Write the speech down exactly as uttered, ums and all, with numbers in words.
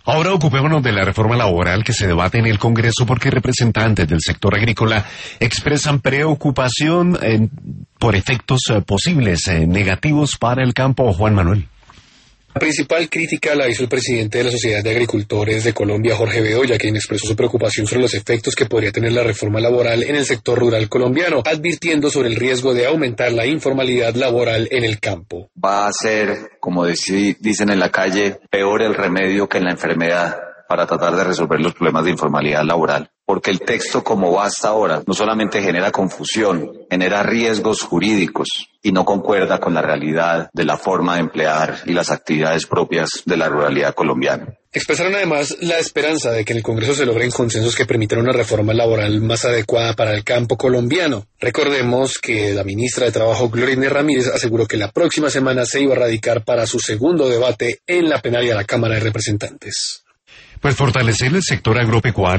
Ahora ocupémonos de la reforma laboral que se debate en el Congreso porque representantes del sector agrícola expresan preocupación eh, por efectos eh, posibles eh, negativos para el campo. Juan Manuel. La principal crítica la hizo el presidente de la Sociedad de Agricultores de Colombia, Jorge Bedoya, quien expresó su preocupación sobre los efectos que podría tener la reforma laboral en el sector rural colombiano, advirtiendo sobre el riesgo de aumentar la informalidad laboral en el campo. Va a ser, como dicen en la calle, peor el remedio que la enfermedad para tratar de resolver los problemas de informalidad laboral. Porque el texto como va hasta ahora no solamente genera confusión, genera riesgos jurídicos y no concuerda con la realidad de la forma de emplear y las actividades propias de la ruralidad colombiana. Expresaron además la esperanza de que en el Congreso se logren consensos que permitan una reforma laboral más adecuada para el campo colombiano. Recordemos que la ministra de Trabajo, Gloria Inés Ramírez, aseguró que la próxima semana se iba a radicar para su segundo debate en la plenaria de la Cámara de Representantes. Pues fortalecer el sector agropecuario